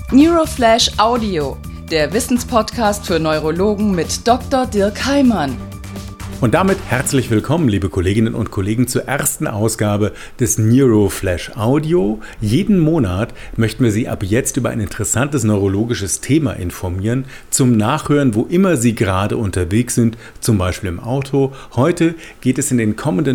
Neuroflash Audio, der Wissenspodcast für Neurologen mit Dr. Dirk Heimann. Und damit herzlich willkommen, liebe Kolleginnen und Kollegen, zur ersten Ausgabe des Neuroflash Audio. Jeden Monat möchten wir Sie ab jetzt über ein interessantes neurologisches Thema informieren, zum Nachhören, wo immer Sie gerade unterwegs sind, zum Beispiel im Auto. Heute geht es in den kommenden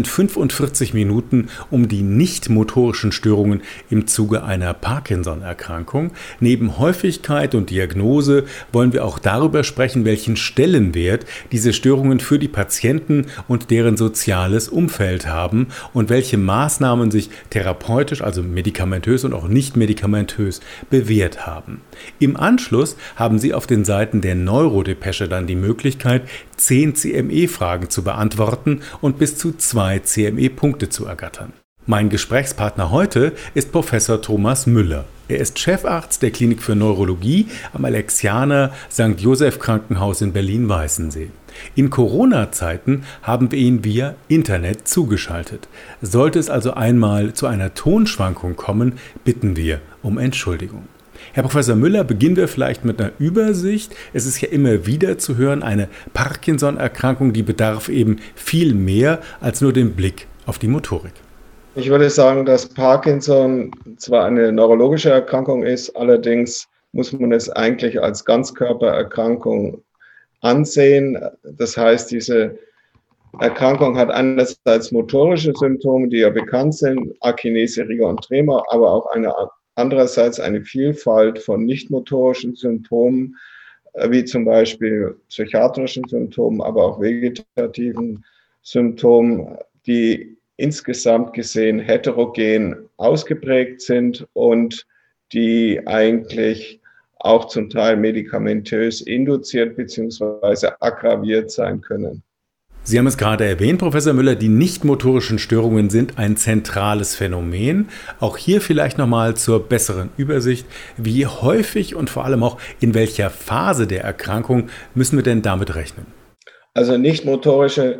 45 Minuten um die nicht-motorischen Störungen im Zuge einer Parkinson-Erkrankung. Neben Häufigkeit und Diagnose wollen wir auch darüber sprechen, welchen Stellenwert diese Störungen für die Patienten und deren soziales Umfeld haben und welche Maßnahmen sich therapeutisch, also medikamentös und auch nicht medikamentös, bewährt haben. Im Anschluss haben Sie auf den Seiten der Neurodepesche dann die Möglichkeit, 10 CME-Fragen zu beantworten und bis zu 2 CME-Punkte zu ergattern. Mein Gesprächspartner heute ist Professor Thomas Müller. Er ist Chefarzt der Klinik für Neurologie am Alexianer St. Joseph Krankenhaus in Berlin-Weißensee. In Corona-Zeiten haben wir ihn via Internet zugeschaltet. Sollte es also einmal zu einer Tonschwankung kommen, bitten wir um Entschuldigung. Herr Professor Müller, beginnen wir vielleicht mit einer Übersicht. Es ist ja immer wieder zu hören, eine Parkinson-Erkrankung, die bedarf eben viel mehr als nur den Blick auf die Motorik. Ich würde sagen, dass Parkinson zwar eine neurologische Erkrankung ist, allerdings muss man es eigentlich als Ganzkörpererkrankung ansehen. Das heißt, diese Erkrankung hat einerseits motorische Symptome, die ja bekannt sind, Akinese, Rigor und Tremor, aber auch andererseits eine Vielfalt von nichtmotorischen Symptomen, wie zum Beispiel psychiatrischen Symptomen, aber auch vegetativen Symptomen, die insgesamt gesehen heterogen ausgeprägt sind und die eigentlich auch zum Teil medikamentös induziert bzw. aggraviert sein können. Sie haben es gerade erwähnt, Professor Müller, die nichtmotorischen Störungen sind ein zentrales Phänomen. Auch hier vielleicht nochmal zur besseren Übersicht. Wie häufig und vor allem auch in welcher Phase der Erkrankung müssen wir denn damit rechnen? Also nichtmotorische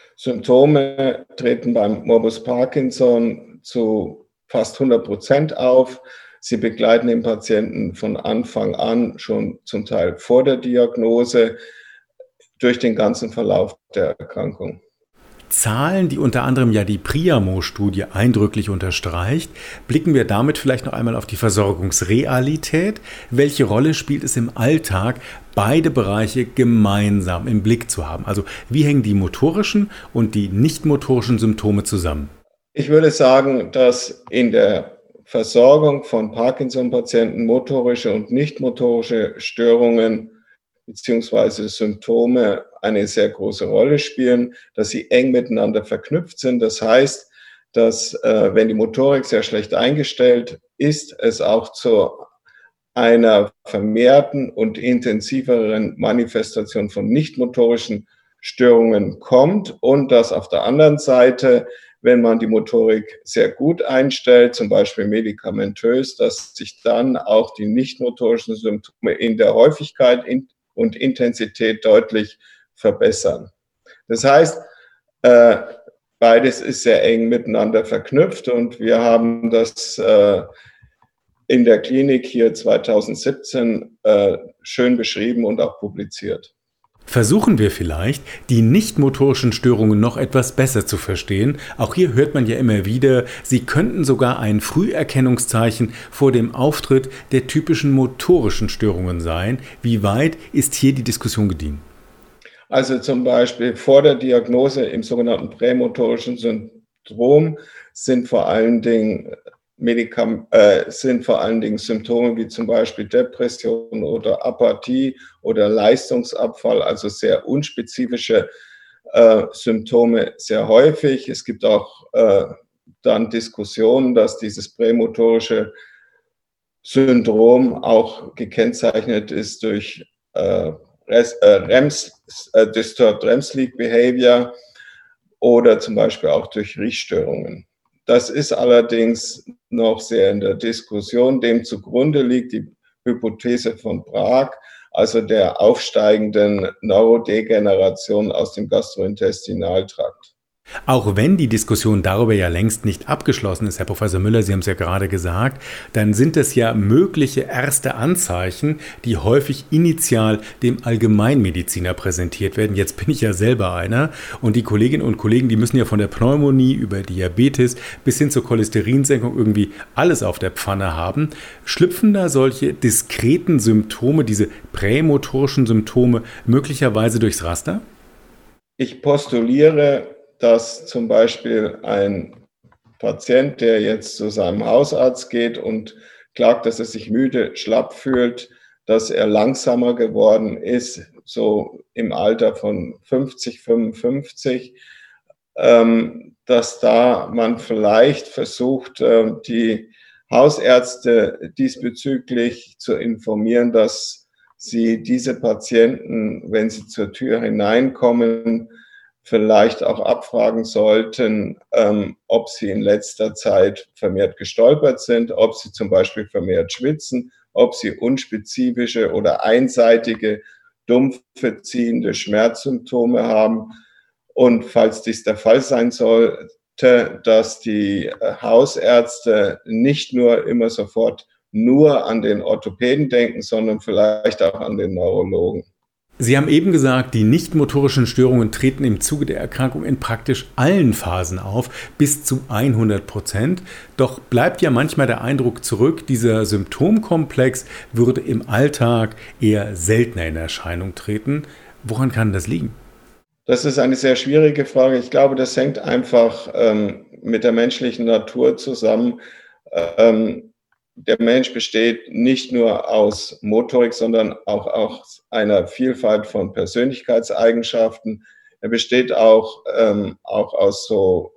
Symptome treten beim Morbus Parkinson zu fast 100% auf. Sie begleiten den Patienten von Anfang an, schon zum Teil vor der Diagnose, durch den ganzen Verlauf der Erkrankung. Zahlen, die unter anderem ja die Priamo-Studie eindrücklich unterstreicht. Blicken wir damit vielleicht noch einmal auf die Versorgungsrealität. Welche Rolle spielt es im Alltag, beide Bereiche gemeinsam im Blick zu haben? Also wie hängen die motorischen und die nicht-motorischen Symptome zusammen? Ich würde sagen, dass in der Versorgung von Parkinson-Patienten motorische und nicht-motorische Störungen bzw. Symptome eine sehr große Rolle spielen, dass sie eng miteinander verknüpft sind. Das heißt, dass wenn die Motorik sehr schlecht eingestellt ist, es auch zu einer vermehrten und intensiveren Manifestation von nichtmotorischen Störungen kommt und dass auf der anderen Seite, wenn man die Motorik sehr gut einstellt, zum Beispiel medikamentös, dass sich dann auch die nichtmotorischen Symptome in der Häufigkeit und Intensität deutlich verbessern. Das heißt, beides ist sehr eng miteinander verknüpft und wir haben das in der Klinik hier 2017 schön beschrieben und auch publiziert. Versuchen wir vielleicht, die nicht-motorischen Störungen noch etwas besser zu verstehen. Auch hier hört man ja immer wieder, sie könnten sogar ein Früherkennungszeichen vor dem Auftritt der typischen motorischen Störungen sein. Wie weit ist hier die Diskussion gediehen? Also zum Beispiel vor der Diagnose im sogenannten prämotorischen Syndrom sind vor allen Dingen Symptome wie zum Beispiel Depression oder Apathie oder Leistungsabfall, also sehr unspezifische Symptome sehr häufig. Es gibt auch dann Diskussionen, dass dieses prämotorische Syndrom auch gekennzeichnet ist durch Disturbed REM Sleep Behavior oder zum Beispiel auch durch Riechstörungen. Das ist allerdings noch sehr in der Diskussion. Dem zugrunde liegt die Hypothese von Brag, also der aufsteigenden Neurodegeneration aus dem Gastrointestinaltrakt. Auch wenn die Diskussion darüber ja längst nicht abgeschlossen ist, Herr Professor Müller, Sie haben es ja gerade gesagt, dann sind es ja mögliche erste Anzeichen, die häufig initial dem Allgemeinmediziner präsentiert werden. Jetzt bin ich ja selber einer und die Kolleginnen und Kollegen, die müssen ja von der Pneumonie über Diabetes bis hin zur Cholesterinsenkung irgendwie alles auf der Pfanne haben. Schlüpfen da solche diskreten Symptome, diese prämotorischen Symptome möglicherweise durchs Raster? Ich postuliere, dass zum Beispiel ein Patient, der jetzt zu seinem Hausarzt geht und klagt, dass er sich müde, schlapp fühlt, dass er langsamer geworden ist, so im Alter von 50, 55, dass da man vielleicht versucht, die Hausärzte diesbezüglich zu informieren, dass sie diese Patienten, wenn sie zur Tür hineinkommen, vielleicht auch abfragen sollten, ob sie in letzter Zeit vermehrt gestolpert sind, ob sie zum Beispiel vermehrt schwitzen, ob sie unspezifische oder einseitige, dumpfe, ziehende Schmerzsymptome haben. Und falls dies der Fall sein sollte, dass die Hausärzte nicht nur immer sofort nur an den Orthopäden denken, sondern vielleicht auch an den Neurologen. Sie haben eben gesagt, die nicht-motorischen Störungen treten im Zuge der Erkrankung in praktisch allen Phasen auf, bis zu 100%. Doch bleibt ja manchmal der Eindruck zurück, dieser Symptomkomplex würde im Alltag eher seltener in Erscheinung treten. Woran kann das liegen? Das ist eine sehr schwierige Frage. Ich glaube, das hängt einfach mit der menschlichen Natur zusammen. Der Mensch besteht nicht nur aus Motorik, sondern auch aus einer Vielfalt von Persönlichkeitseigenschaften. Er besteht auch aus so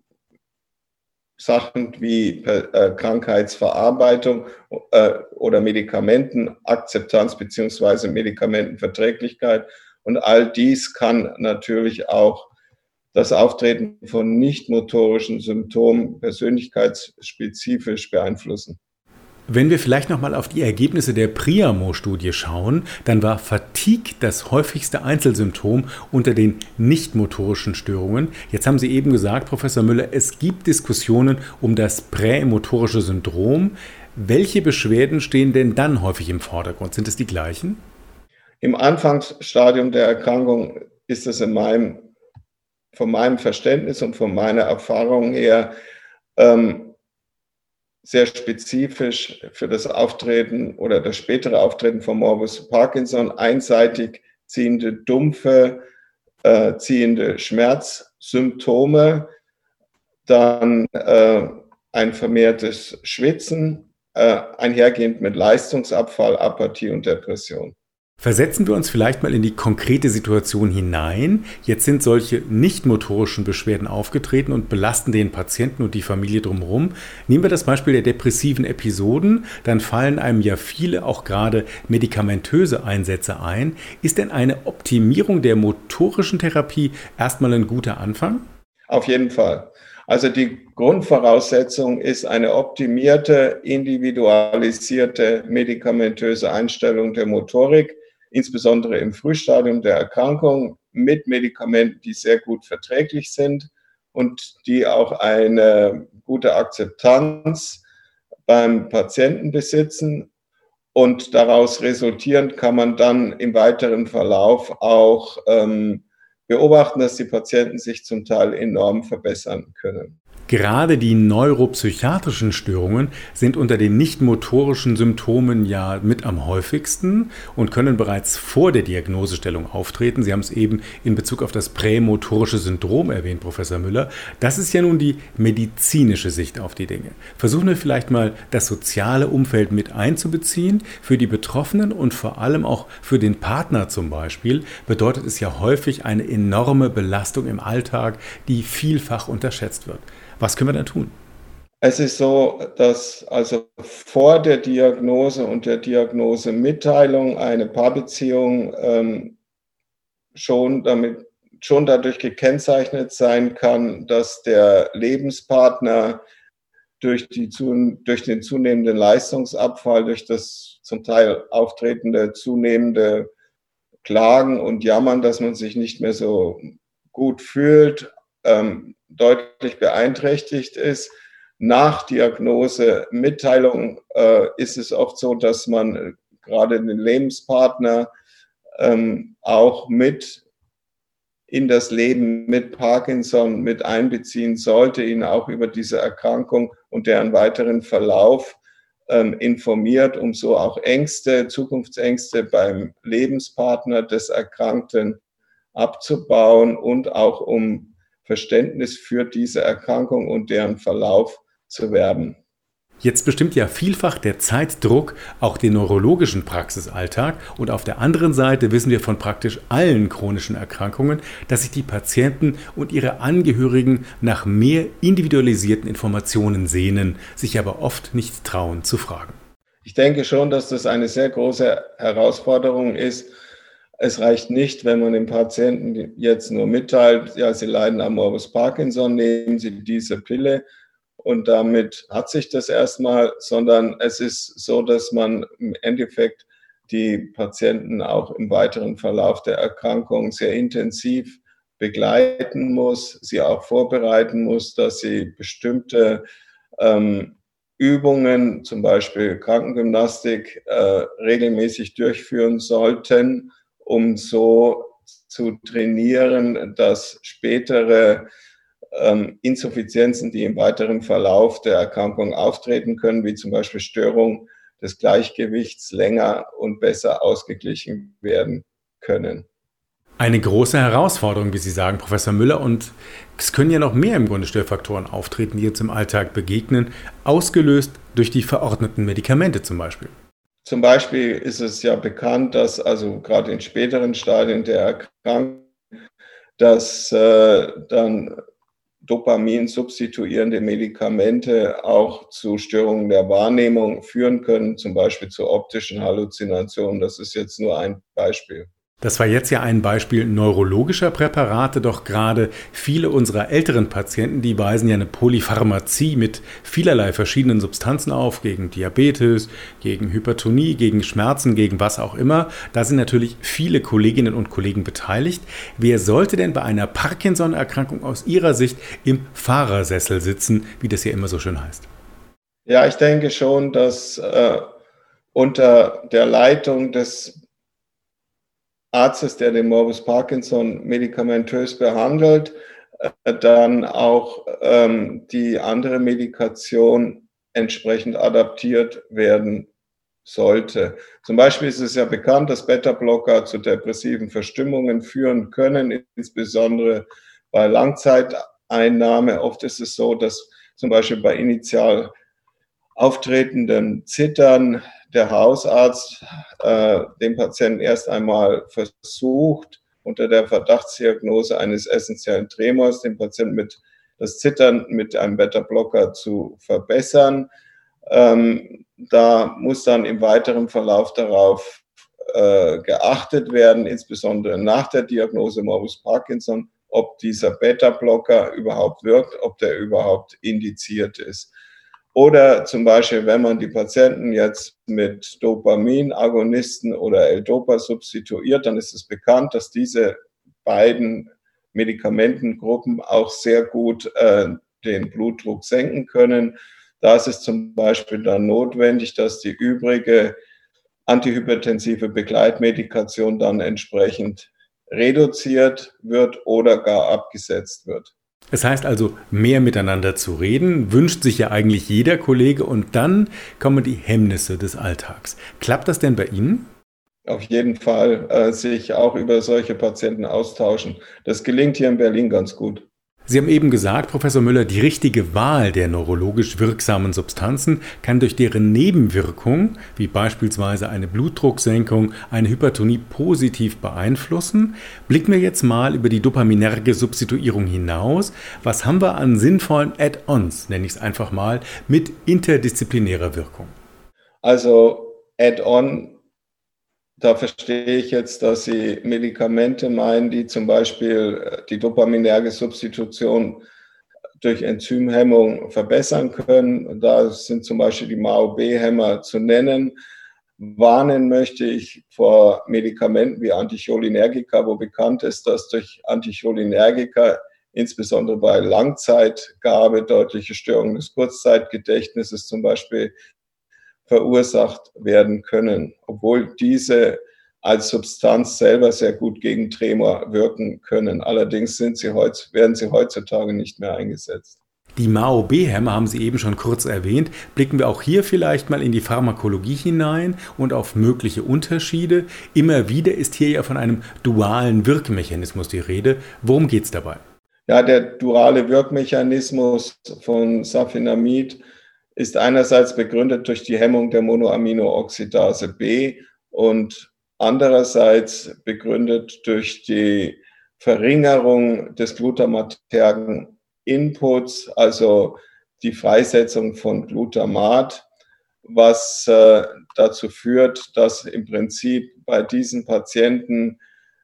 Sachen wie Krankheitsverarbeitung oder Medikamentenakzeptanz beziehungsweise Medikamentenverträglichkeit. Und all dies kann natürlich auch das Auftreten von nicht-motorischen Symptomen persönlichkeitsspezifisch beeinflussen. Wenn wir vielleicht nochmal auf die Ergebnisse der Priamo-Studie schauen, dann war Fatigue das häufigste Einzelsymptom unter den nicht-motorischen Störungen. Jetzt haben Sie eben gesagt, Professor Müller, es gibt Diskussionen um das prämotorische Syndrom. Welche Beschwerden stehen denn dann häufig im Vordergrund? Sind es die gleichen? Im Anfangsstadium der Erkrankung ist es von meinem Verständnis und von meiner Erfahrung her sehr spezifisch für das Auftreten oder das spätere Auftreten von Morbus Parkinson einseitig ziehende, dumpfe, ziehende Schmerzsymptome, dann ein vermehrtes Schwitzen, einhergehend mit Leistungsabfall, Apathie und Depression. Versetzen wir uns vielleicht mal in die konkrete Situation hinein. Jetzt sind solche nicht-motorischen Beschwerden aufgetreten und belasten den Patienten und die Familie drumherum. Nehmen wir das Beispiel der depressiven Episoden, dann fallen einem ja viele, auch gerade medikamentöse Einsätze ein. Ist denn eine Optimierung der motorischen Therapie erstmal ein guter Anfang? Auf jeden Fall. Also die Grundvoraussetzung ist eine optimierte, individualisierte medikamentöse Einstellung der Motorik, insbesondere im Frühstadium der Erkrankung, mit Medikamenten, die sehr gut verträglich sind und die auch eine gute Akzeptanz beim Patienten besitzen. Und daraus resultierend kann man dann im weiteren Verlauf auch beobachten, dass die Patienten sich zum Teil enorm verbessern können. Gerade die neuropsychiatrischen Störungen sind unter den nicht-motorischen Symptomen ja mit am häufigsten und können bereits vor der Diagnosestellung auftreten. Sie haben es eben in Bezug auf das prämotorische Syndrom erwähnt, Professor Müller. Das ist ja nun die medizinische Sicht auf die Dinge. Versuchen wir vielleicht mal, das soziale Umfeld mit einzubeziehen. Für die Betroffenen und vor allem auch für den Partner zum Beispiel bedeutet es ja häufig eine enorme Belastung im Alltag, die vielfach unterschätzt wird. Was können wir dann tun? Es ist so, dass also vor der Diagnose und der Diagnosemitteilung eine Paarbeziehung schon dadurch gekennzeichnet sein kann, dass der Lebenspartner durch den zunehmenden Leistungsabfall, durch das zum Teil auftretende zunehmende Klagen und Jammern, dass man sich nicht mehr so gut fühlt, deutlich beeinträchtigt ist. Nach Diagnose, Mitteilung ist es oft so, dass man gerade den Lebenspartner auch mit in das Leben mit Parkinson mit einbeziehen sollte, ihn auch über diese Erkrankung und deren weiteren Verlauf informiert, um so auch Ängste, Zukunftsängste beim Lebenspartner des Erkrankten abzubauen und auch um Verständnis für diese Erkrankung und deren Verlauf zu werben. Jetzt bestimmt ja vielfach der Zeitdruck auch den neurologischen Praxisalltag und auf der anderen Seite wissen wir von praktisch allen chronischen Erkrankungen, dass sich die Patienten und ihre Angehörigen nach mehr individualisierten Informationen sehnen, sich aber oft nicht trauen zu fragen. Ich denke schon, dass das eine sehr große Herausforderung ist. Es reicht nicht, wenn man dem Patienten jetzt nur mitteilt, ja, Sie leiden am Morbus Parkinson, nehmen Sie diese Pille. Und damit hat sich das erstmal, sondern es ist so, dass man im Endeffekt die Patienten auch im weiteren Verlauf der Erkrankung sehr intensiv begleiten muss, sie auch vorbereiten muss, dass sie bestimmte Übungen, zum Beispiel Krankengymnastik, regelmäßig durchführen sollten, um so zu trainieren, dass spätere Insuffizienzen, die im weiteren Verlauf der Erkrankung auftreten können, wie zum Beispiel Störung des Gleichgewichts, länger und besser ausgeglichen werden können. Eine große Herausforderung, wie Sie sagen, Professor Müller. Und es können ja noch mehr im Grunde Störfaktoren auftreten, die uns im Alltag begegnen, ausgelöst durch die verordneten Medikamente zum Beispiel. Zum Beispiel ist es ja bekannt, dass also gerade in späteren Stadien der Erkrankung, dass dann Dopamin substituierende Medikamente auch zu Störungen der Wahrnehmung führen können, zum Beispiel zu optischen Halluzinationen. Das ist jetzt nur ein Beispiel. Das war jetzt ja ein Beispiel neurologischer Präparate, doch gerade viele unserer älteren Patienten, die weisen ja eine Polypharmazie mit vielerlei verschiedenen Substanzen auf, gegen Diabetes, gegen Hypertonie, gegen Schmerzen, gegen was auch immer. Da sind natürlich viele Kolleginnen und Kollegen beteiligt. Wer sollte denn bei einer Parkinson-Erkrankung aus Ihrer Sicht im Fahrersessel sitzen, wie das ja immer so schön heißt? Ja, ich denke schon, dass unter der Leitung des Arztes, der den Morbus Parkinson medikamentös behandelt, dann auch die andere Medikation entsprechend adaptiert werden sollte. Zum Beispiel ist es ja bekannt, dass Beta-Blocker zu depressiven Verstimmungen führen können, insbesondere bei Langzeiteinnahme. Oft ist es so, dass zum Beispiel bei initial auftretendem Zittern der Hausarzt den Patienten erst einmal versucht, unter der Verdachtsdiagnose eines essentiellen Tremors den Patienten mit das Zittern mit einem Beta-Blocker zu verbessern. Da muss dann im weiteren Verlauf darauf geachtet werden, insbesondere nach der Diagnose Morbus Parkinson, ob dieser Beta-Blocker überhaupt wirkt, ob der überhaupt indiziert ist. Oder zum Beispiel, wenn man die Patienten jetzt mit Dopaminagonisten oder L-Dopa substituiert, dann ist es bekannt, dass diese beiden Medikamentengruppen auch sehr gut den Blutdruck senken können. Da ist es zum Beispiel dann notwendig, dass die übrige antihypertensive Begleitmedikation dann entsprechend reduziert wird oder gar abgesetzt wird. Es heißt also, mehr miteinander zu reden, wünscht sich ja eigentlich jeder Kollege und dann kommen die Hemmnisse des Alltags. Klappt das denn bei Ihnen? Auf jeden Fall sich auch über solche Patienten austauschen. Das gelingt hier in Berlin ganz gut. Sie haben eben gesagt, Professor Müller, die richtige Wahl der neurologisch wirksamen Substanzen kann durch deren Nebenwirkung, wie beispielsweise eine Blutdrucksenkung, eine Hypertonie positiv beeinflussen. Blicken wir jetzt mal über die dopaminerge Substituierung hinaus. Was haben wir an sinnvollen Add-ons, nenne ich es einfach mal, mit interdisziplinärer Wirkung? Also Add-on, da verstehe ich jetzt, dass Sie Medikamente meinen, die zum Beispiel die dopaminerge Substitution durch Enzymhemmung verbessern können. Da sind zum Beispiel die MAO-B-Hämmer zu nennen. Warnen möchte ich vor Medikamenten wie Anticholinergika, wo bekannt ist, dass durch Anticholinergika insbesondere bei Langzeitgabe deutliche Störungen des Kurzzeitgedächtnisses zum Beispiel verursacht werden können, obwohl diese als Substanz selber sehr gut gegen Tremor wirken können. Allerdings werden sie heutzutage nicht mehr eingesetzt. Die MAO-B-Hämmer haben Sie eben schon kurz erwähnt. Blicken wir auch hier vielleicht mal in die Pharmakologie hinein und auf mögliche Unterschiede. Immer wieder ist hier ja von einem dualen Wirkmechanismus die Rede. Worum geht es dabei? Ja, der duale Wirkmechanismus von Safinamid ist einerseits begründet durch die Hemmung der Monoaminooxidase B und andererseits begründet durch die Verringerung des glutamatergen Inputs, also die Freisetzung von Glutamat, was dazu führt, dass im Prinzip bei diesen Patienten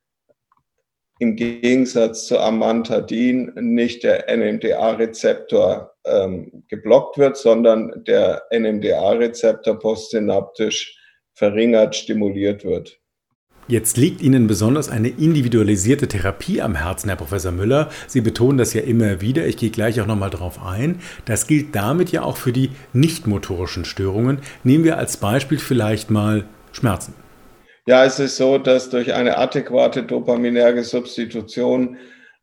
im Gegensatz zu Amantadin nicht der NMDA-Rezeptor geblockt wird, sondern der NMDA-Rezeptor postsynaptisch verringert stimuliert wird. Jetzt liegt Ihnen besonders eine individualisierte Therapie am Herzen, Herr Professor Müller. Sie betonen das ja immer wieder. Ich gehe gleich auch nochmal drauf ein. Das gilt damit ja auch für die nicht-motorischen Störungen. Nehmen wir als Beispiel vielleicht mal Schmerzen. Ja, es ist so, dass durch eine adäquate dopaminerge Substitution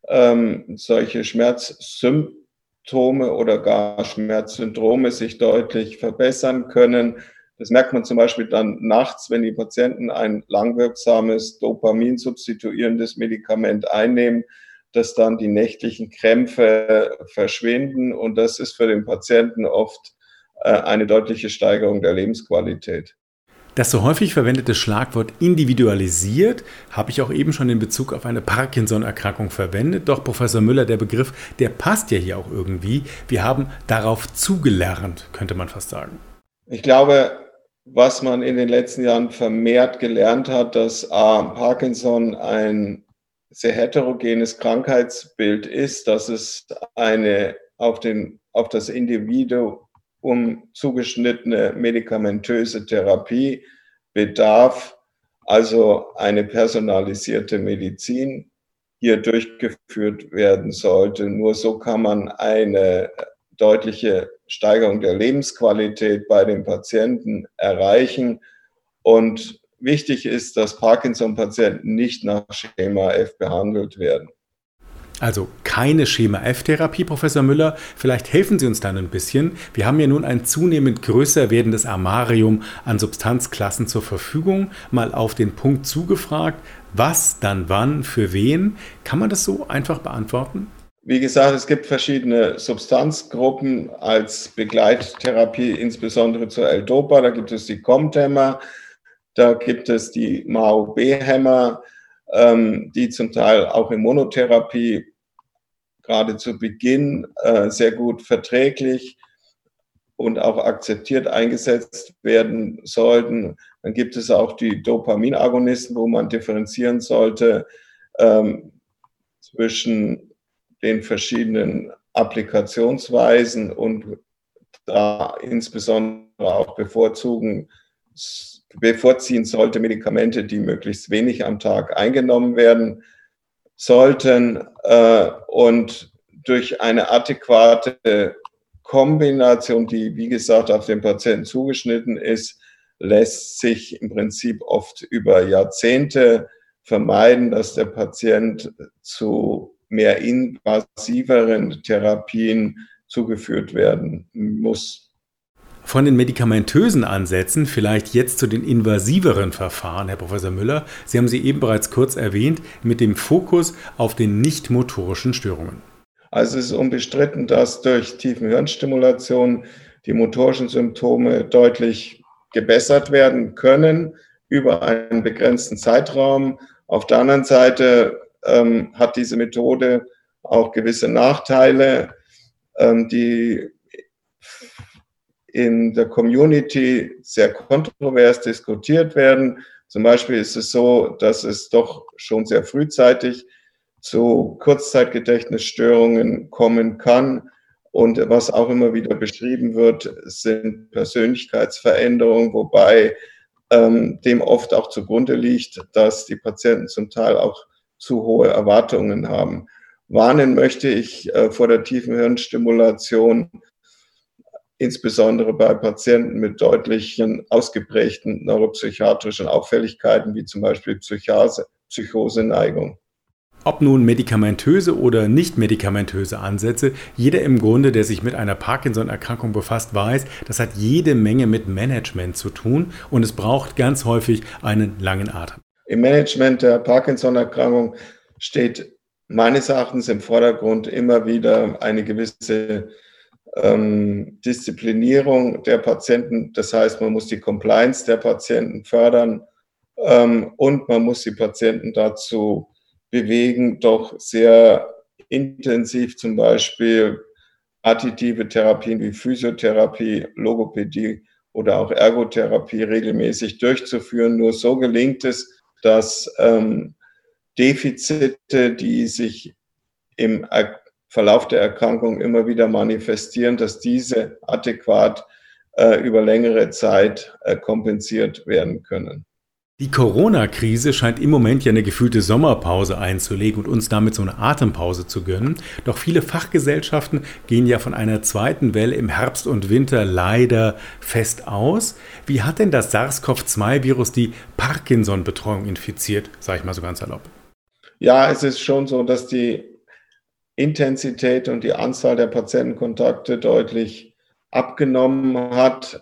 solche Schmerzsymptome oder gar Schmerzsyndrome sich deutlich verbessern können. Das merkt man zum Beispiel dann nachts, wenn die Patienten ein langwirksames Dopamin-substituierendes Medikament einnehmen, dass dann die nächtlichen Krämpfe verschwinden. Und das ist für den Patienten oft eine deutliche Steigerung der Lebensqualität. Das so häufig verwendete Schlagwort individualisiert habe ich auch eben schon in Bezug auf eine Parkinson-Erkrankung verwendet. Doch Professor Müller, der Begriff, der passt ja hier auch irgendwie. Wir haben darauf zugelernt, könnte man fast sagen. Ich glaube, was man in den letzten Jahren vermehrt gelernt hat, dass Parkinson ein sehr heterogenes Krankheitsbild ist, dass es eine auf das Individuum zugeschnittene medikamentöse Therapie bedarf, also eine personalisierte Medizin hier durchgeführt werden sollte. Nur so kann man eine deutliche Steigerung der Lebensqualität bei den Patienten erreichen. Und wichtig ist, dass Parkinson-Patienten nicht nach Schema F behandelt werden. Also keine Schema-F-Therapie, Professor Müller. Vielleicht helfen Sie uns dann ein bisschen. Wir haben ja nun ein zunehmend größer werdendes Armarium an Substanzklassen zur Verfügung. Mal auf den Punkt zugefragt, was dann wann für wen? Kann man das so einfach beantworten? Wie gesagt, es gibt verschiedene Substanzgruppen als Begleittherapie, insbesondere zur L-Dopa. Da gibt es die COMT-Hämmer, da gibt es die MAO-B-Hämmer, die zum Teil auch in Monotherapie gerade zu Beginn sehr gut verträglich und auch akzeptiert eingesetzt werden sollten. Dann gibt es auch die Dopaminagonisten, wo man differenzieren sollte zwischen den verschiedenen Applikationsweisen und da insbesondere auch bevorziehen sollte Medikamente, die möglichst wenig am Tag eingenommen werden sollten und durch eine adäquate Kombination, die wie gesagt auf den Patienten zugeschnitten ist, lässt sich im Prinzip oft über Jahrzehnte vermeiden, dass der Patient zu mehr invasiveren Therapien zugeführt werden muss. Von den medikamentösen Ansätzen vielleicht jetzt zu den invasiveren Verfahren, Herr Professor Müller. Sie haben sie eben bereits kurz erwähnt, mit dem Fokus auf den nicht-motorischen Störungen. Also es ist unbestritten, dass durch Tiefenhirnstimulation die motorischen Symptome deutlich gebessert werden können über einen begrenzten Zeitraum. Auf der anderen Seite hat diese Methode auch gewisse Nachteile, die in der Community sehr kontrovers diskutiert werden. Zum Beispiel ist es so, dass es doch schon sehr frühzeitig zu Kurzzeitgedächtnisstörungen kommen kann. Und was auch immer wieder beschrieben wird, sind Persönlichkeitsveränderungen, wobei dem oft auch zugrunde liegt, dass die Patienten zum Teil auch zu hohe Erwartungen haben. Warnen möchte ich vor der tiefen Hirnstimulation, insbesondere bei Patienten mit deutlichen ausgeprägten neuropsychiatrischen Auffälligkeiten, wie zum Beispiel Psychoseneigung. Ob nun medikamentöse oder nicht medikamentöse Ansätze, jeder im Grunde, der sich mit einer Parkinson-Erkrankung befasst, weiß, das hat jede Menge mit Management zu tun und es braucht ganz häufig einen langen Atem. Im Management der Parkinson-Erkrankung steht meines Erachtens im Vordergrund immer wieder eine gewisse Disziplinierung der Patienten. Das heißt, man muss die Compliance der Patienten fördern und man muss die Patienten dazu bewegen, doch sehr intensiv zum Beispiel additive Therapien wie Physiotherapie, Logopädie oder auch Ergotherapie regelmäßig durchzuführen. Nur so gelingt es, dass Defizite, die sich im Verlauf der Erkrankung immer wieder manifestieren, dass diese adäquat über längere Zeit kompensiert werden können. Die Corona-Krise scheint im Moment ja eine gefühlte Sommerpause einzulegen und uns damit so eine Atempause zu gönnen. Doch viele Fachgesellschaften gehen ja von einer zweiten Welle im Herbst und Winter leider fest aus. Wie hat denn das SARS-CoV-2-Virus die Parkinson-Betreuung infiziert, sage ich mal so ganz salopp? Ja, es ist schon so, dass die Intensität und die Anzahl der Patientenkontakte deutlich abgenommen hat.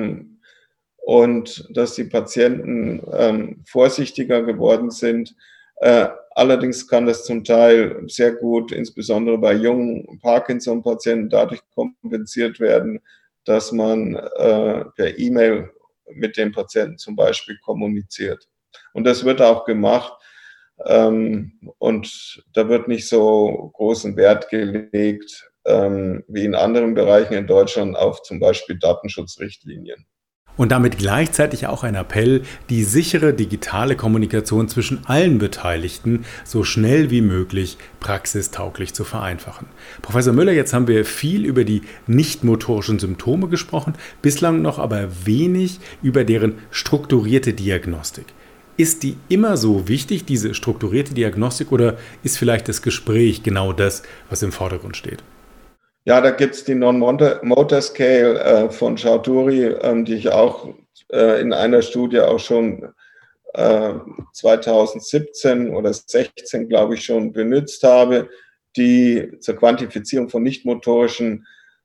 Und dass die Patienten vorsichtiger geworden sind. Allerdings kann das zum Teil sehr gut, insbesondere bei jungen Parkinson-Patienten, dadurch kompensiert werden, dass man per E-Mail mit dem Patienten zum Beispiel kommuniziert. Und das wird auch gemacht. Und da wird nicht so großen Wert gelegt wie in anderen Bereichen in Deutschland auf zum Beispiel Datenschutzrichtlinien. Und damit gleichzeitig auch ein Appell, die sichere digitale Kommunikation zwischen allen Beteiligten so schnell wie möglich praxistauglich zu vereinfachen. Professor Müller, jetzt haben wir viel über die nicht-motorischen Symptome gesprochen, bislang noch aber wenig über deren strukturierte Diagnostik. Ist die immer so wichtig, diese strukturierte Diagnostik, oder ist vielleicht das Gespräch genau das, was im Vordergrund steht? Ja, da gibt es die Non-Motor Scale von Chaudhuri, die ich auch in einer Studie auch schon 2017 oder 2016, glaube ich, schon benutzt habe, die zur Quantifizierung von nichtmotorischen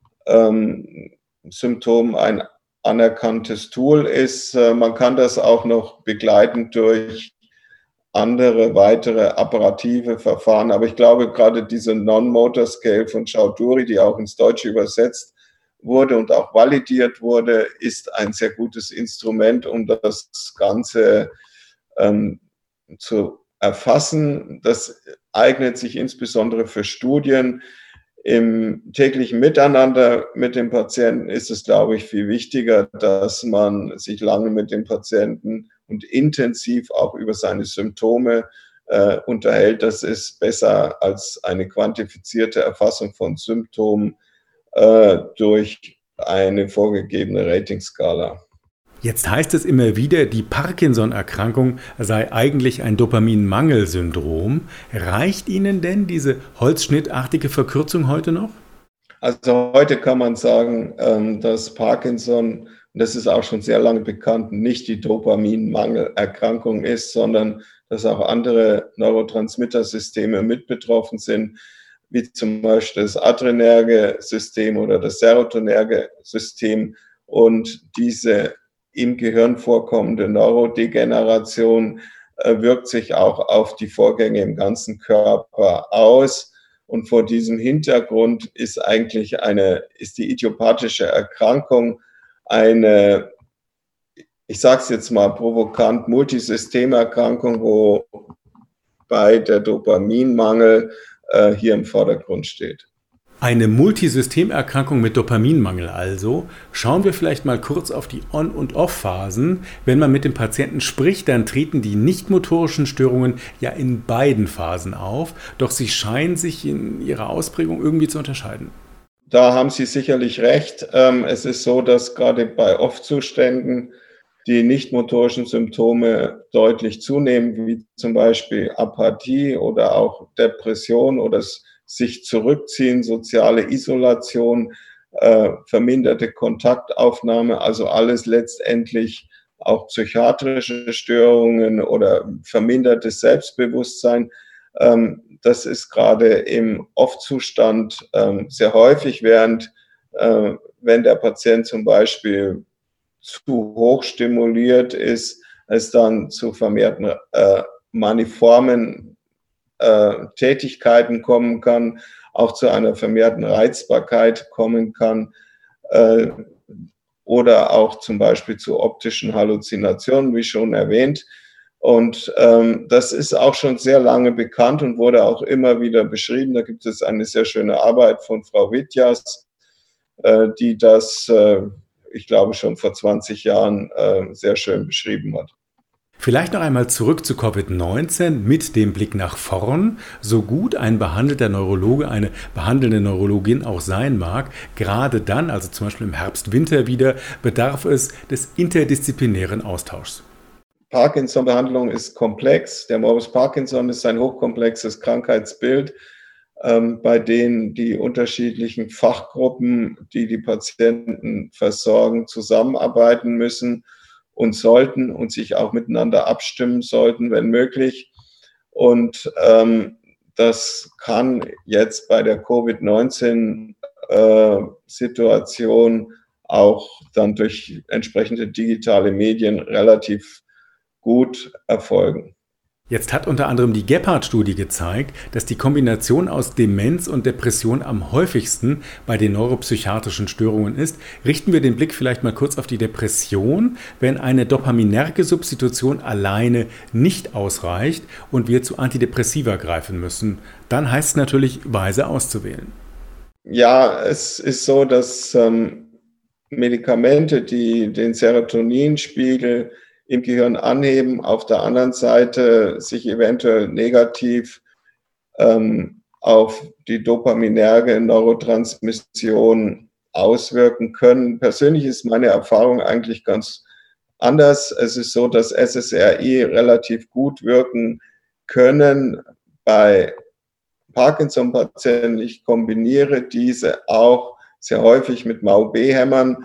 Symptomen ein anerkanntes Tool ist. Man kann das auch noch begleiten durch andere weitere apparative Verfahren. Aber ich glaube, gerade diese Non-Motor Scale von Chaudhuri, die auch ins Deutsche übersetzt wurde und auch validiert wurde, ist ein sehr gutes Instrument, um das Ganze zu erfassen. Das eignet sich insbesondere für Studien. Im täglichen Miteinander mit dem Patienten ist es, glaube ich, viel wichtiger, dass man sich lange mit dem Patienten und intensiv auch über seine Symptome unterhält. Das ist besser als eine quantifizierte Erfassung von Symptomen durch eine vorgegebene Ratingskala. Jetzt heißt es immer wieder, die Parkinson-Erkrankung sei eigentlich ein Dopaminmangelsyndrom. Reicht Ihnen denn diese holzschnittartige Verkürzung heute noch? Also heute kann man sagen, dass Parkinson, und das ist auch schon sehr lange bekannt, nicht die Dopaminmangelerkrankung ist, sondern dass auch andere Neurotransmittersysteme mit betroffen sind, wie zum Beispiel das adrenerge System oder das serotonerge System. Und diese im Gehirn vorkommende Neurodegeneration wirkt sich auch auf die Vorgänge im ganzen Körper aus. Und vor diesem Hintergrund ist eigentlich die idiopathische Erkrankung eine, ich sage es jetzt mal provokant, Multisystemerkrankung, wo bei der Dopaminmangel hier im Vordergrund steht. Eine Multisystemerkrankung mit Dopaminmangel also. Schauen wir vielleicht mal kurz auf die On- und Off-Phasen. Wenn man mit dem Patienten spricht, dann treten die nichtmotorischen Störungen ja in beiden Phasen auf. Doch sie scheinen sich in ihrer Ausprägung irgendwie zu unterscheiden. Da haben Sie sicherlich recht. Es ist so, dass gerade bei Off-Zuständen die nichtmotorischen Symptome deutlich zunehmen, wie zum Beispiel Apathie oder auch Depression oder sich zurückziehen, soziale Isolation, verminderte Kontaktaufnahme, also alles letztendlich auch psychiatrische Störungen oder vermindertes Selbstbewusstsein. Das ist gerade im Off-Zustand sehr häufig, während wenn der Patient zum Beispiel zu hoch stimuliert ist, es dann zu vermehrten maniformen Tätigkeiten kommen kann, auch zu einer vermehrten Reizbarkeit kommen kann oder auch zum Beispiel zu optischen Halluzinationen, wie schon erwähnt. Und das ist auch schon sehr lange bekannt und wurde auch immer wieder beschrieben. Da gibt es eine sehr schöne Arbeit von Frau Witjas, die das, ich glaube, schon vor 20 Jahren sehr schön beschrieben hat. Vielleicht noch einmal zurück zu Covid-19 mit dem Blick nach vorn. So gut ein behandelter Neurologe, eine behandelnde Neurologin auch sein mag, gerade dann, also zum Beispiel im Herbst, Winter wieder, bedarf es des interdisziplinären Austauschs. Parkinson-Behandlung ist komplex. Der Morbus Parkinson ist ein hochkomplexes Krankheitsbild, bei denen die unterschiedlichen Fachgruppen, die die Patienten versorgen, zusammenarbeiten müssen und sollten und sich auch miteinander abstimmen sollten, wenn möglich. Und das kann jetzt bei der Covid-19-Situation auch dann durch entsprechende digitale Medien relativ gut erfolgen. Jetzt hat unter anderem die Gebhardt-Studie gezeigt, dass die Kombination aus Demenz und Depression am häufigsten bei den neuropsychiatrischen Störungen ist. Richten wir den Blick vielleicht mal kurz auf die Depression. Wenn eine dopaminerge Substitution alleine nicht ausreicht und wir zu Antidepressiva greifen müssen, dann heißt es natürlich, weise auszuwählen. Ja, es ist so, dass Medikamente, die den Serotoninspiegel im Gehirn anheben, auf der anderen Seite sich eventuell negativ auf die dopaminerge Neurotransmission auswirken können. Persönlich ist meine Erfahrung eigentlich ganz anders. Es ist so, dass SSRI relativ gut wirken können bei Parkinson-Patienten. Ich kombiniere diese auch sehr häufig mit MAO-B-Hämmern,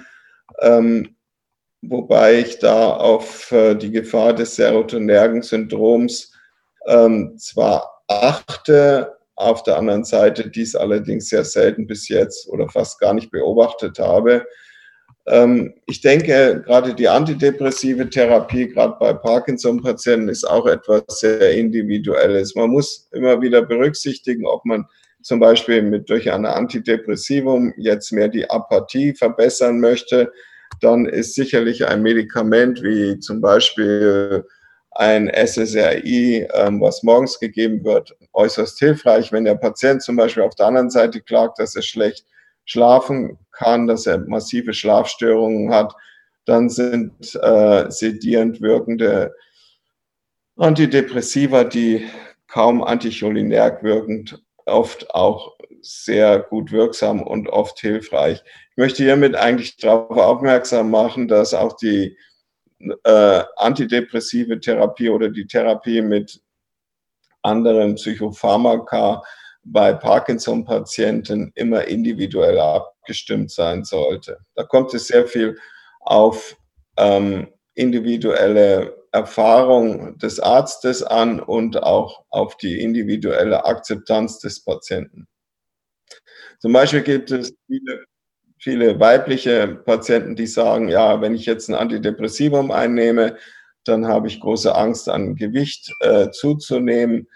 wobei ich da auf die Gefahr des serotonergen Syndroms zwar achte, auf der anderen Seite dies allerdings sehr selten bis jetzt oder fast gar nicht beobachtet habe. Ich denke, gerade die antidepressive Therapie, gerade bei Parkinson-Patienten, ist auch etwas sehr Individuelles. Man muss immer wieder berücksichtigen, ob man zum Beispiel durch ein Antidepressivum jetzt mehr die Apathie verbessern möchte. Dann ist sicherlich ein Medikament wie zum Beispiel ein SSRI, was morgens gegeben wird, äußerst hilfreich. Wenn der Patient zum Beispiel auf der anderen Seite klagt, dass er schlecht schlafen kann, dass er massive Schlafstörungen hat, dann sind sedierend wirkende Antidepressiva, die kaum anticholinerg wirkend, oft auch sehr gut wirksam und oft hilfreich. Ich möchte hiermit eigentlich darauf aufmerksam machen, dass auch die antidepressive Therapie oder die Therapie mit anderen Psychopharmaka bei Parkinson-Patienten immer individuell abgestimmt sein sollte. Da kommt es sehr viel auf individuelle Erfahrung des Arztes an und auch auf die individuelle Akzeptanz des Patienten. Zum Beispiel gibt es viele weibliche Patienten, die sagen, ja, wenn ich jetzt ein Antidepressivum einnehme, dann habe ich große Angst, an Gewicht zuzunehmen.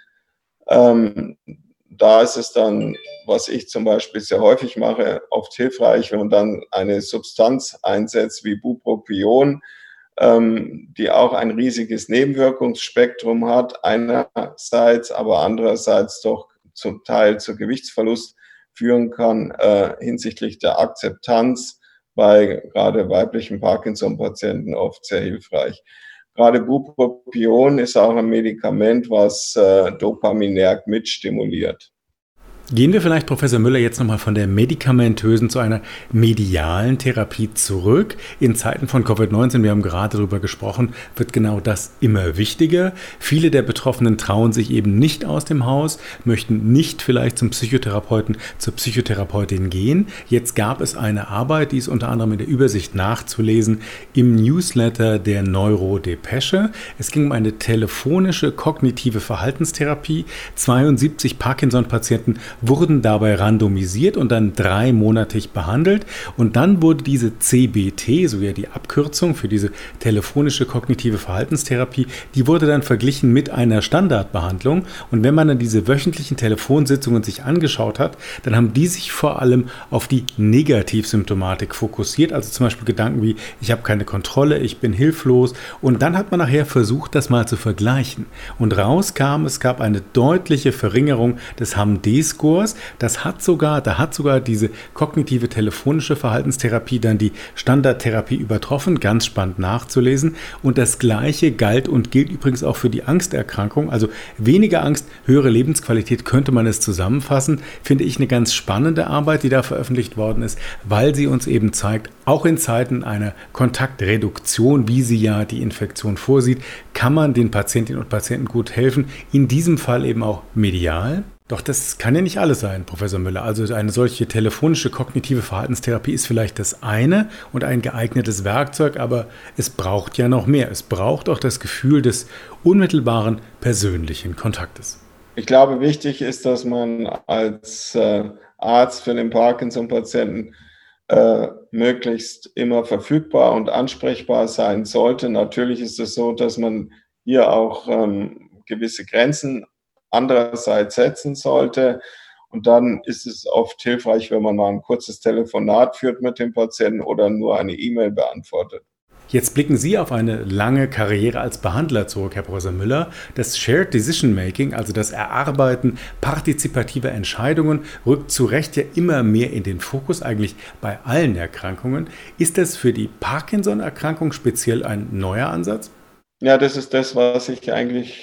Da ist es dann, was ich zum Beispiel sehr häufig mache, oft hilfreich, wenn man dann eine Substanz einsetzt wie Bupropion, die auch ein riesiges Nebenwirkungsspektrum hat, einerseits, aber andererseits doch zum Teil zu Gewichtsverlust führen kann hinsichtlich der Akzeptanz bei gerade weiblichen Parkinson-Patienten oft sehr hilfreich. Gerade Bupropion ist auch ein Medikament, was dopaminerg mitstimuliert. Gehen wir vielleicht, Professor Müller, jetzt nochmal von der medikamentösen zu einer medialen Therapie zurück. In Zeiten von Covid-19, wir haben gerade darüber gesprochen, wird genau das immer wichtiger. Viele der Betroffenen trauen sich eben nicht aus dem Haus, möchten nicht vielleicht zum Psychotherapeuten, zur Psychotherapeutin gehen. Jetzt gab es eine Arbeit, die ist unter anderem in der Übersicht nachzulesen, im Newsletter der Neurodepesche. Es ging um eine telefonische kognitive Verhaltenstherapie. 72 Parkinson-Patienten wurden dabei randomisiert und dann 3-monatig behandelt. Und dann wurde diese CBT, so ja die Abkürzung für diese telefonische kognitive Verhaltenstherapie, die wurde dann verglichen mit einer Standardbehandlung. Und wenn man dann diese wöchentlichen Telefonsitzungen sich angeschaut hat, dann haben die sich vor allem auf die Negativsymptomatik fokussiert. Also zum Beispiel Gedanken wie, ich habe keine Kontrolle, ich bin hilflos. Und dann hat man nachher versucht, das mal zu vergleichen. Und rauskam, es gab eine deutliche Verringerung des HAM-D-Scores. Da hat sogar diese kognitive telefonische Verhaltenstherapie dann die Standardtherapie übertroffen, ganz spannend nachzulesen. Und das Gleiche galt und gilt übrigens auch für die Angsterkrankung. Also weniger Angst, höhere Lebensqualität könnte man es zusammenfassen. Finde ich eine ganz spannende Arbeit, die da veröffentlicht worden ist, weil sie uns eben zeigt, auch in Zeiten einer Kontaktreduktion, wie sie ja die Infektion vorsieht, kann man den Patientinnen und Patienten gut helfen. In diesem Fall eben auch medial. Doch das kann ja nicht alles sein, Professor Müller. Also eine solche telefonische kognitive Verhaltenstherapie ist vielleicht das eine und ein geeignetes Werkzeug, aber es braucht ja noch mehr. Es braucht auch das Gefühl des unmittelbaren persönlichen Kontaktes. Ich glaube, wichtig ist, dass man als Arzt für den Parkinson-Patienten möglichst immer verfügbar und ansprechbar sein sollte. Natürlich ist es so, dass man hier auch gewisse Grenzen andererseits setzen sollte. Und dann ist es oft hilfreich, wenn man mal ein kurzes Telefonat führt mit dem Patienten oder nur eine E-Mail beantwortet. Jetzt blicken Sie auf eine lange Karriere als Behandler zurück, Herr Professor Müller. Das Shared Decision Making, also das Erarbeiten partizipativer Entscheidungen, rückt zu Recht ja immer mehr in den Fokus, eigentlich bei allen Erkrankungen. Ist das für die Parkinson-Erkrankung speziell ein neuer Ansatz? Ja, das ist das, was ich eigentlich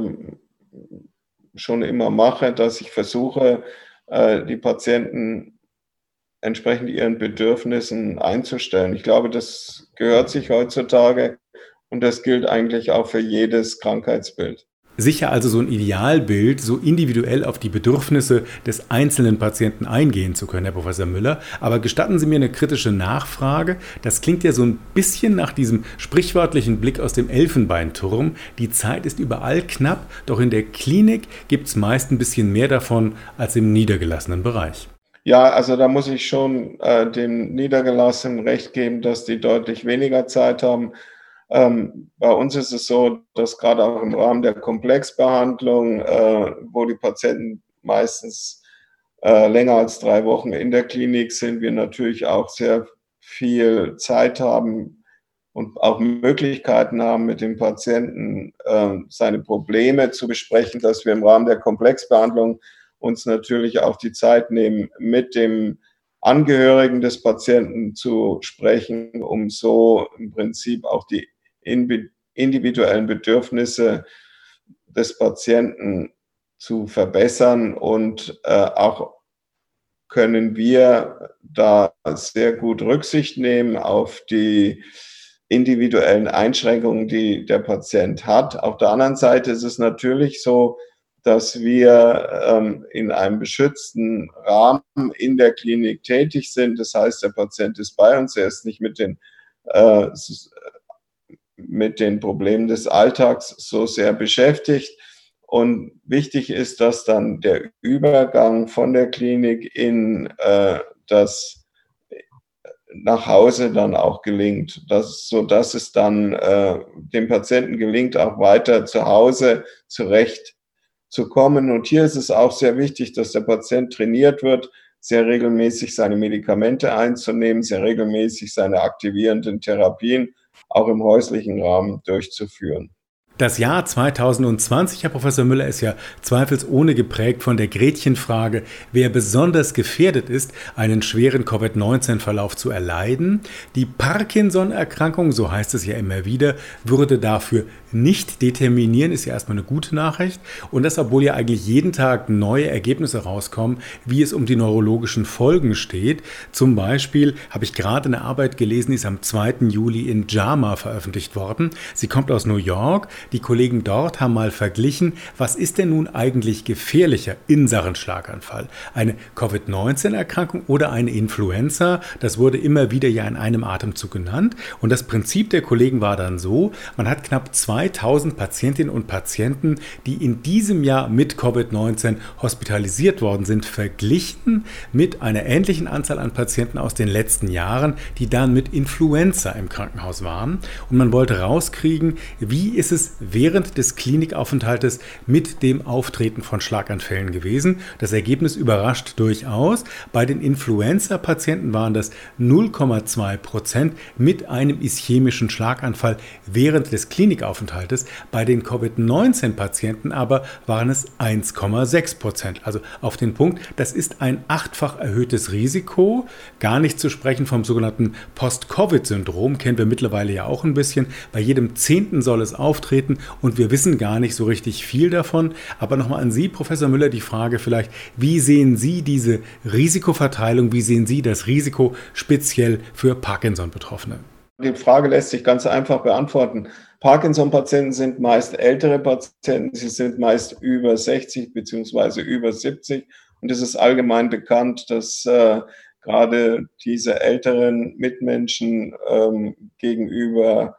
schon immer mache, dass ich versuche, die Patienten entsprechend ihren Bedürfnissen einzustellen. Ich glaube, das gehört sich heutzutage und das gilt eigentlich auch für jedes Krankheitsbild. Sicher also so ein Idealbild, so individuell auf die Bedürfnisse des einzelnen Patienten eingehen zu können, Herr Professor Müller. Aber gestatten Sie mir eine kritische Nachfrage. Das klingt ja so ein bisschen nach diesem sprichwörtlichen Blick aus dem Elfenbeinturm. Die Zeit ist überall knapp, doch in der Klinik gibt es meist ein bisschen mehr davon als im niedergelassenen Bereich. Ja, also da muss ich schon dem Niedergelassenen recht geben, dass die deutlich weniger Zeit haben. Bei uns ist es so, dass gerade auch im Rahmen der Komplexbehandlung, wo die Patienten meistens länger als 3 Wochen in der Klinik sind, wir natürlich auch sehr viel Zeit haben und auch Möglichkeiten haben, mit dem Patienten seine Probleme zu besprechen, dass wir im Rahmen der Komplexbehandlung uns natürlich auch die Zeit nehmen, mit dem Angehörigen des Patienten zu sprechen, um so im Prinzip auch die individuellen Bedürfnisse des Patienten zu verbessern. Und auch können wir da sehr gut Rücksicht nehmen auf die individuellen Einschränkungen, die der Patient hat. Auf der anderen Seite ist es natürlich so, dass wir in einem beschützten Rahmen in der Klinik tätig sind. Das heißt, der Patient ist bei uns, er ist nicht mit den Problemen des Alltags so sehr beschäftigt. Und wichtig ist, dass dann der Übergang von der Klinik in das nach Hause dann auch gelingt, sodass es dann dem Patienten gelingt, auch weiter zu Hause zurecht zu kommen. Und hier ist es auch sehr wichtig, dass der Patient trainiert wird, sehr regelmäßig seine Medikamente einzunehmen, sehr regelmäßig seine aktivierenden Therapien auch im häuslichen Rahmen durchzuführen. Das Jahr 2020, Herr Professor Müller, ist ja zweifelsohne geprägt von der Gretchenfrage, wer besonders gefährdet ist, einen schweren Covid-19-Verlauf zu erleiden. Die Parkinson-Erkrankung, so heißt es ja immer wieder, würde dafür nicht determinieren, ist ja erstmal eine gute Nachricht. Und das, obwohl ja eigentlich jeden Tag neue Ergebnisse rauskommen, wie es um die neurologischen Folgen steht. Zum Beispiel habe ich gerade eine Arbeit gelesen, die ist am 2. Juli in JAMA veröffentlicht worden. Sie kommt aus New York. Die Kollegen dort haben mal verglichen, was ist denn nun eigentlich gefährlicher in Sachen Schlaganfall? Eine Covid-19-Erkrankung oder eine Influenza? Das wurde immer wieder ja in einem Atemzug genannt. Und das Prinzip der Kollegen war dann so, man hat knapp 2000 Patientinnen und Patienten, die in diesem Jahr mit Covid-19 hospitalisiert worden sind, verglichen mit einer ähnlichen Anzahl an Patienten aus den letzten Jahren, die dann mit Influenza im Krankenhaus waren. Und man wollte rauskriegen, wie ist es während des Klinikaufenthaltes mit dem Auftreten von Schlaganfällen gewesen. Das Ergebnis überrascht durchaus. Bei den Influenza-Patienten waren das 0,2% mit einem ischämischen Schlaganfall während des Klinikaufenthaltes. Bei den Covid-19-Patienten aber waren es 1,6%. Also auf den Punkt, das ist ein 8-fach erhöhtes Risiko. Gar nicht zu sprechen vom sogenannten Post-Covid-Syndrom, kennen wir mittlerweile ja auch ein bisschen. Bei jedem 10. soll es auftreten und wir wissen gar nicht so richtig viel davon. Aber nochmal an Sie, Professor Müller, die Frage vielleicht, wie sehen Sie diese Risikoverteilung, wie sehen Sie das Risiko speziell für Parkinson-Betroffene? Die Frage lässt sich ganz einfach beantworten. Parkinson-Patienten sind meist ältere Patienten, sie sind meist über 60 bzw. über 70 und es ist allgemein bekannt, dass gerade diese älteren Mitmenschen gegenüber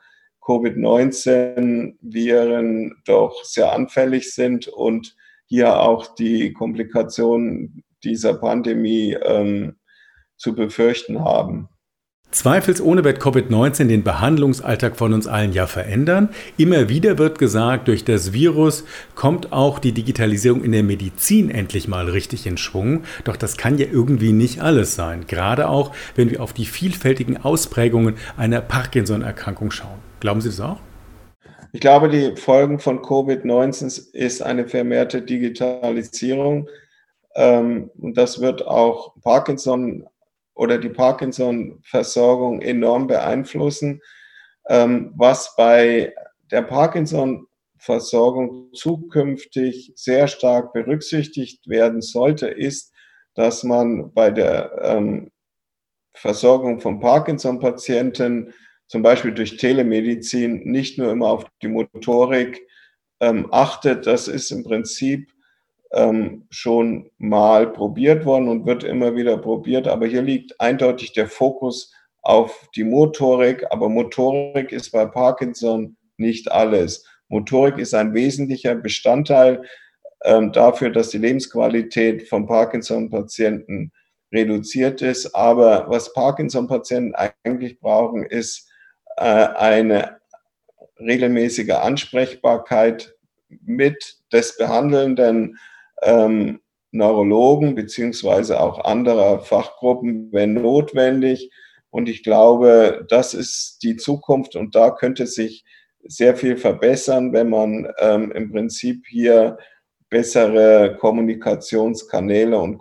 Covid-19-Viren doch sehr anfällig sind und hier auch die Komplikationen dieser Pandemie zu befürchten haben. Zweifelsohne wird Covid-19 den Behandlungsalltag von uns allen ja verändern. Immer wieder wird gesagt, durch das Virus kommt auch die Digitalisierung in der Medizin endlich mal richtig in Schwung. Doch das kann ja irgendwie nicht alles sein. Gerade auch, wenn wir auf die vielfältigen Ausprägungen einer Parkinson-Erkrankung schauen. Glauben Sie das auch? Ich glaube, die Folgen von Covid-19 ist eine vermehrte Digitalisierung. Und das wird auch Parkinson oder die Parkinson-Versorgung enorm beeinflussen. Was bei der Parkinson-Versorgung zukünftig sehr stark berücksichtigt werden sollte, ist, dass man bei der Versorgung von Parkinson-Patienten zum Beispiel durch Telemedizin nicht nur immer auf die Motorik achtet. Das ist im Prinzip schon mal probiert worden und wird immer wieder probiert. Aber hier liegt eindeutig der Fokus auf die Motorik. Aber Motorik ist bei Parkinson nicht alles. Motorik ist ein wesentlicher Bestandteil dafür, dass die Lebensqualität von Parkinson-Patienten reduziert ist. Aber was Parkinson-Patienten eigentlich brauchen, ist eine regelmäßige Ansprechbarkeit mit des behandelnden Neurologen beziehungsweise auch anderer Fachgruppen, wenn notwendig. Und ich glaube, das ist die Zukunft und da könnte sich sehr viel verbessern, wenn man im Prinzip hier bessere Kommunikationskanäle und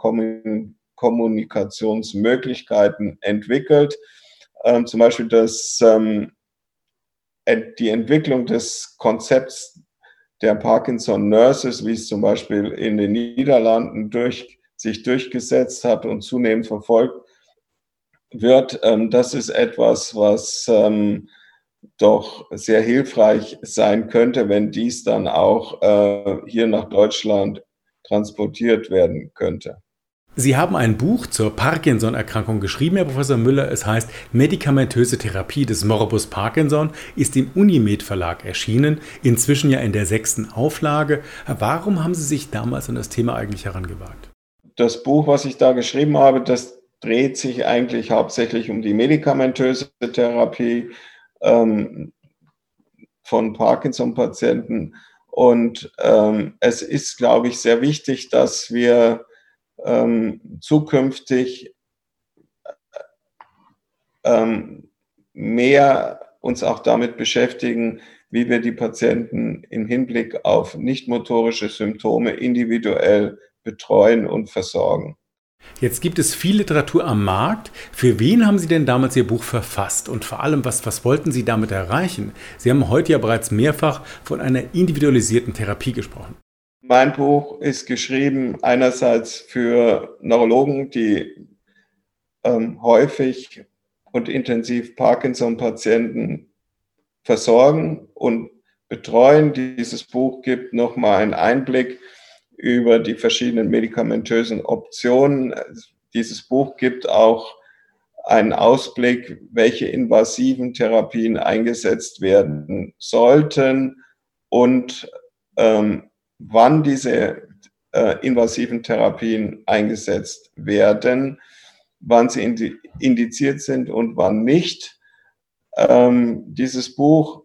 Kommunikationsmöglichkeiten entwickelt. Zum Beispiel die Entwicklung des Konzepts der Parkinson Nurses, wie es zum Beispiel in den Niederlanden sich durchgesetzt hat und zunehmend verfolgt wird. Das ist etwas, was doch sehr hilfreich sein könnte, wenn dies dann auch hier nach Deutschland transportiert werden könnte. Sie haben ein Buch zur Parkinson-Erkrankung geschrieben, Herr Professor Müller. Es heißt Medikamentöse Therapie des Morbus Parkinson, ist im Unimed Verlag erschienen, inzwischen ja in der 6. Auflage. Warum haben Sie sich damals an das Thema eigentlich herangewagt? Das Buch, was ich da geschrieben habe, das dreht sich eigentlich hauptsächlich um die medikamentöse Therapie von Parkinson-Patienten. Und es ist, glaube ich, sehr wichtig, dass wir zukünftig mehr uns auch damit beschäftigen, wie wir die Patienten im Hinblick auf nichtmotorische Symptome individuell betreuen und versorgen. Jetzt gibt es viel Literatur am Markt. Für wen haben Sie denn damals Ihr Buch verfasst? Und vor allem, was wollten Sie damit erreichen? Sie haben heute ja bereits mehrfach von einer individualisierten Therapie gesprochen. Mein Buch ist geschrieben einerseits für Neurologen, die häufig und intensiv Parkinson-Patienten versorgen und betreuen. Dieses Buch gibt nochmal einen Einblick über die verschiedenen medikamentösen Optionen. Dieses Buch gibt auch einen Ausblick, welche invasiven Therapien eingesetzt werden sollten und wann diese invasiven Therapien eingesetzt werden, wann sie indiziert sind und wann nicht. Dieses Buch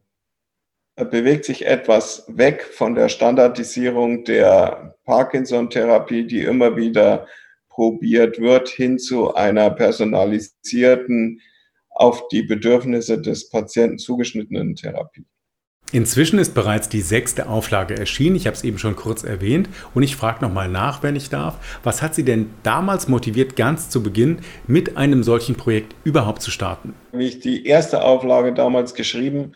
bewegt sich etwas weg von der Standardisierung der Parkinson-Therapie, die immer wieder probiert wird, hin zu einer personalisierten, auf die Bedürfnisse des Patienten zugeschnittenen Therapie. Inzwischen ist bereits die 6. Auflage erschienen. Ich habe es eben schon kurz erwähnt und ich frage nochmal nach, wenn ich darf. Was hat Sie denn damals motiviert, ganz zu Beginn mit einem solchen Projekt überhaupt zu starten? Wie ich die erste Auflage damals geschrieben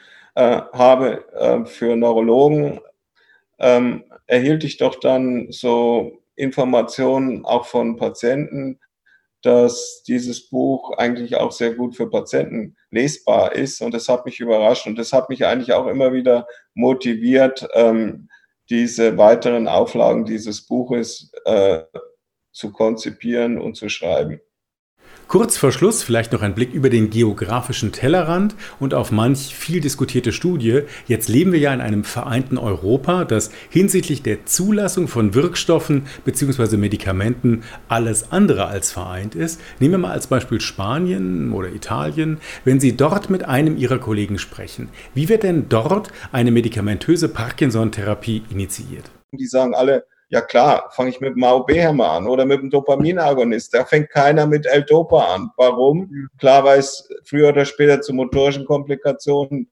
habe für Neurologen, erhielt ich doch dann so Informationen auch von Patienten, dass dieses Buch eigentlich auch sehr gut für Patienten lesbar ist. Und das hat mich überrascht und das hat mich eigentlich auch immer wieder motiviert, diese weiteren Auflagen dieses Buches zu konzipieren und zu schreiben. Kurz vor Schluss vielleicht noch ein Blick über den geografischen Tellerrand und auf manch viel diskutierte Studie. Jetzt leben wir ja in einem vereinten Europa, das hinsichtlich der Zulassung von Wirkstoffen bzw. Medikamenten alles andere als vereint ist. Nehmen wir mal als Beispiel Spanien oder Italien. Wenn Sie dort mit einem Ihrer Kollegen sprechen, wie wird denn dort eine medikamentöse Parkinson-Therapie initiiert? Die sagen alle, ja klar, fange ich mit dem AOB-Hämmer an oder mit dem Dopaminagonist. Da fängt keiner mit L-Dopa an. Warum? Klar, weil es früher oder später zu motorischen Komplikationen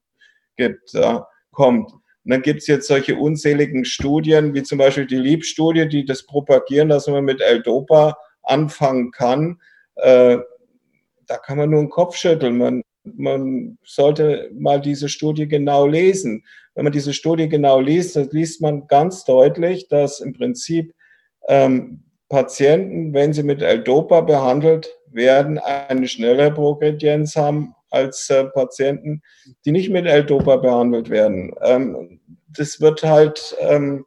kommt. Und dann gibt es jetzt solche unzähligen Studien, wie zum Beispiel die LEAP-Studie, die das propagieren, dass man mit L-Dopa anfangen kann. Da kann man nur den Kopf schütteln. Man sollte mal diese Studie genau lesen. Wenn man diese Studie genau liest, dann liest man ganz deutlich, dass im Prinzip Patienten, wenn sie mit L-Dopa behandelt werden, eine schnellere Progredienz haben als Patienten, die nicht mit L-Dopa behandelt werden. Das wird halt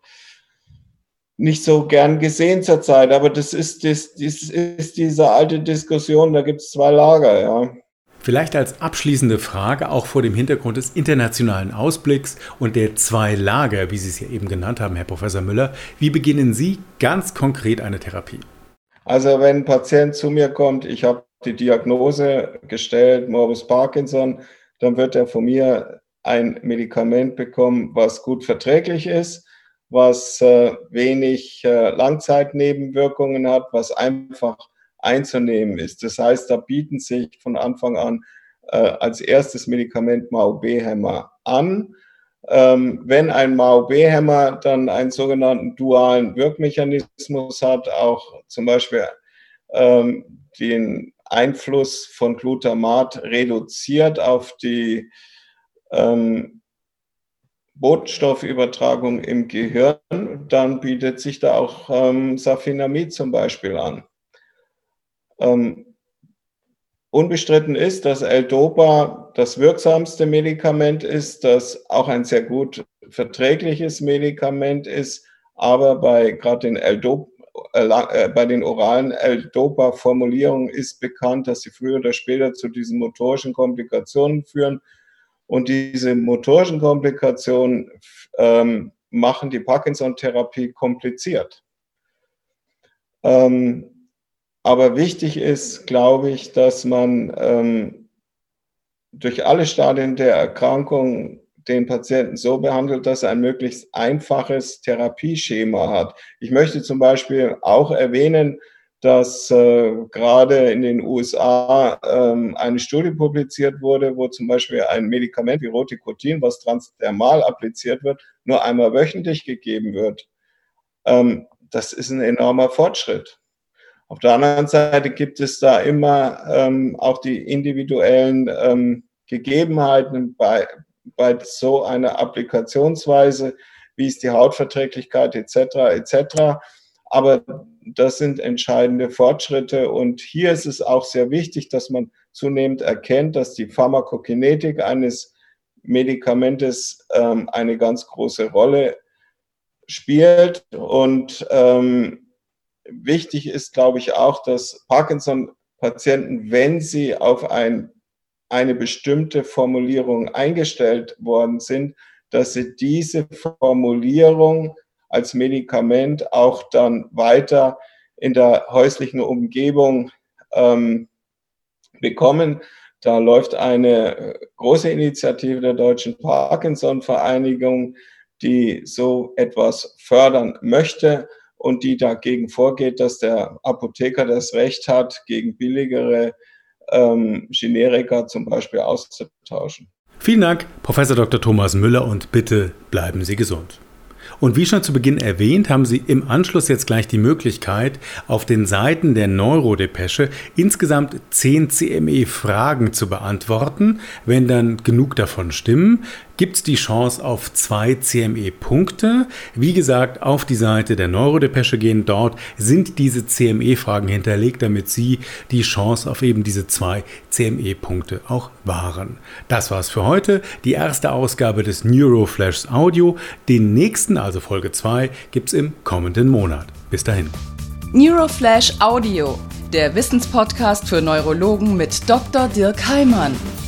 nicht so gern gesehen zurzeit, aber das ist diese alte Diskussion, da gibt es zwei Lager, ja. Vielleicht als abschließende Frage, auch vor dem Hintergrund des internationalen Ausblicks und der 2 Lager, wie Sie es ja eben genannt haben, Herr Professor Müller, wie beginnen Sie ganz konkret eine Therapie? Also wenn ein Patient zu mir kommt, ich habe die Diagnose gestellt, Morbus Parkinson, dann wird er von mir ein Medikament bekommen, was gut verträglich ist, was wenig Langzeitnebenwirkungen hat, was einfach einzunehmen ist. Das heißt, da bieten sich von Anfang an als erstes Medikament MAO-B-Hämmer an. Wenn ein MAO-B-Hämmer dann einen sogenannten dualen Wirkmechanismus hat, auch zum Beispiel den Einfluss von Glutamat reduziert auf die Botenstoffübertragung im Gehirn, dann bietet sich da auch Safinamid zum Beispiel an. Unbestritten ist, dass L-Dopa das wirksamste Medikament ist, das auch ein sehr gut verträgliches Medikament ist, aber gerade bei den oralen L-Dopa-Formulierungen ist bekannt, dass sie früher oder später zu diesen motorischen Komplikationen führen. Und diese motorischen Komplikationen machen die Parkinson-Therapie kompliziert. Aber wichtig ist, glaube ich, dass man durch alle Stadien der Erkrankung den Patienten so behandelt, dass er ein möglichst einfaches Therapieschema hat. Ich möchte zum Beispiel auch erwähnen, dass gerade in den USA eine Studie publiziert wurde, wo zum Beispiel ein Medikament wie Roticotin, was transdermal appliziert wird, nur einmal wöchentlich gegeben wird. Das ist ein enormer Fortschritt. Auf der anderen Seite gibt es da immer auch die individuellen Gegebenheiten bei so einer Applikationsweise, wie ist die Hautverträglichkeit etc. Aber das sind entscheidende Fortschritte und hier ist es auch sehr wichtig, dass man zunehmend erkennt, dass die Pharmakokinetik eines Medikamentes eine ganz große Rolle spielt und wichtig ist, glaube ich, auch, dass Parkinson-Patienten, wenn sie auf eine bestimmte Formulierung eingestellt worden sind, dass sie diese Formulierung als Medikament auch dann weiter in der häuslichen Umgebung bekommen. Da läuft eine große Initiative der Deutschen Parkinson-Vereinigung, die so etwas fördern möchte und die dagegen vorgeht, dass der Apotheker das Recht hat, gegen billigere Generika zum Beispiel auszutauschen. Vielen Dank, Professor Dr. Thomas Müller, und bitte bleiben Sie gesund. Und wie schon zu Beginn erwähnt, haben Sie im Anschluss jetzt gleich die Möglichkeit, auf den Seiten der Neurodepesche insgesamt 10 CME-Fragen zu beantworten. Wenn dann genug davon stimmen, gibt es die Chance auf 2 CME-Punkte. Wie gesagt, auf die Seite der Neurodepesche gehen. Dort sind diese CME-Fragen hinterlegt, damit Sie die Chance auf eben diese 2 CME-Punkte auch wahren. Das war's für heute. Die erste Ausgabe des Neuroflash Audio. Den nächsten, also Folge 2, gibt's im kommenden Monat. Bis dahin. Neuroflash Audio, der Wissenspodcast für Neurologen mit Dr. Dirk Heimann.